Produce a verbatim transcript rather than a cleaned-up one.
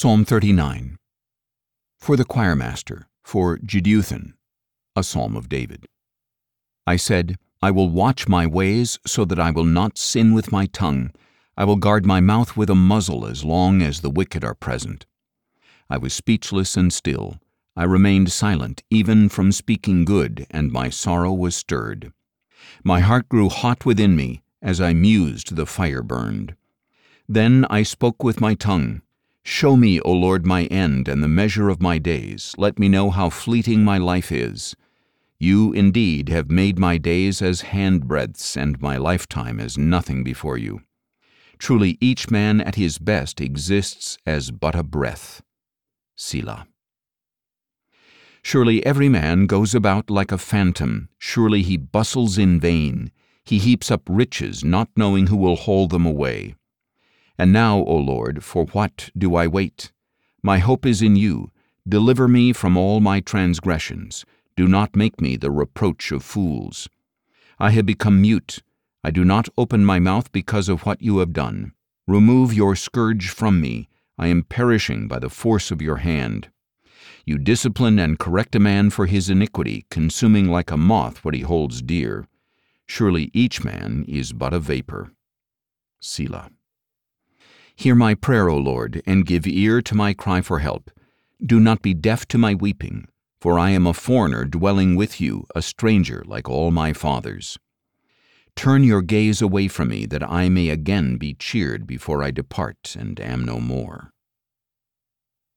Psalm thirty-nine. For the choirmaster, for Jeduthun, a psalm of David. I said, I will watch my ways so that I will not sin with my tongue. I will guard my mouth with a muzzle as long as the wicked are present. I was speechless and still. I remained silent, even from speaking good, and my sorrow was stirred. My heart grew hot within me. As I mused, the fire burned. Then I spoke with my tongue. Show me, O Lord, my end and the measure of my days. Let me know how fleeting my life is. You indeed have made my days as handbreadths and my lifetime as nothing before you. Truly each man at his best exists as but a breath. Selah. Surely every man goes about like a phantom. Surely he bustles in vain. He heaps up riches, not knowing who will haul them away. And now, O Lord, for what do I wait? My hope is in you. Deliver me from all my transgressions. Do not make me the reproach of fools. I have become mute. I do not open my mouth because of what you have done. Remove your scourge from me. I am perishing by the force of your hand. You discipline and correct a man for his iniquity, consuming like a moth what he holds dear. Surely each man is but a vapor. Selah. Hear my prayer, O Lord, and give ear to my cry for help. Do not be deaf to my weeping, for I am a foreigner dwelling with you, a stranger like all my fathers. Turn your gaze away from me, that I may again be cheered before I depart and am no more.